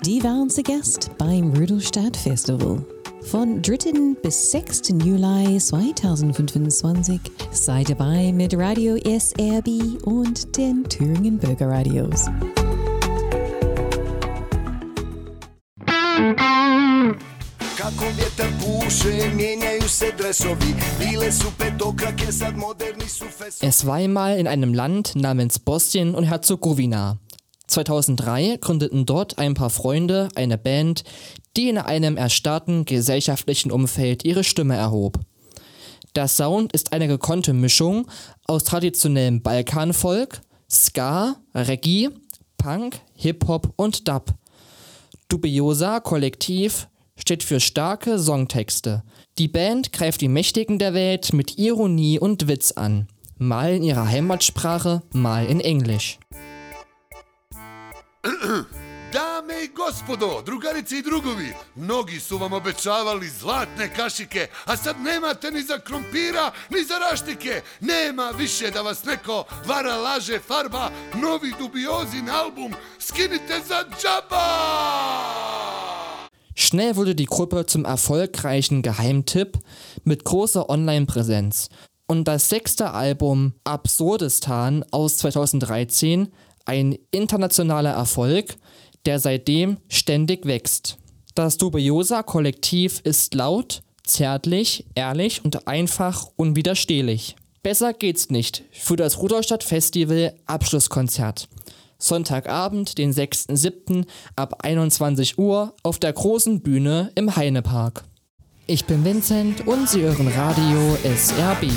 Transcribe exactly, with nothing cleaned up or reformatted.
Die waren zu Gast beim Rudolstadt Festival. Von dritten bis sechsten Juli zweitausendfünfundzwanzig sei dabei mit Radio S R B und den Thüringen Bürgerradios. Kako vjetar puše, mijenjaju se dresovi, bile su petokrake, sad moderni su fesovi. Es war einmal in einem Land namens Bosnien und Herzegowina. zweitausenddrei gründeten dort ein paar Freunde eine Band, die in einem erstarrten gesellschaftlichen Umfeld ihre Stimme erhob. Der Sound ist eine gekonnte Mischung aus traditionellem Balkanfolk, Ska, Reggae, Punk, Hip-Hop und Dub. Dubiosa Kollektiv steht für starke Songtexte. Die Band greift die Mächtigen der Welt mit Ironie und Witz an. Mal in ihrer Heimatsprache, mal in Englisch. Dame i gospodo, drugarice i drugovi, mnogi su vam obećavali zlatne kašike, a sad nemate ni za krompira, ni za raštike. Nema više da vas neko vara, laže, farba, novi Dubiozin Album, skinite za džaba! Schnell wurde die Gruppe zum erfolgreichen Geheimtipp mit großer Online-Präsenz. Und das sechste Album Absurdistan aus zweitausenddreizehn, ein internationaler Erfolg, der seitdem ständig wächst. Das Dubiosa-Kollektiv ist laut, zärtlich, ehrlich und einfach unwiderstehlich. Besser geht's nicht für das Rudolstadt Festival Abschlusskonzert. Sonntagabend, den sechsten siebten ab einundzwanzig Uhr auf der großen Bühne im Heinepark. Ich bin Vincent und Sie hören Radio S R B.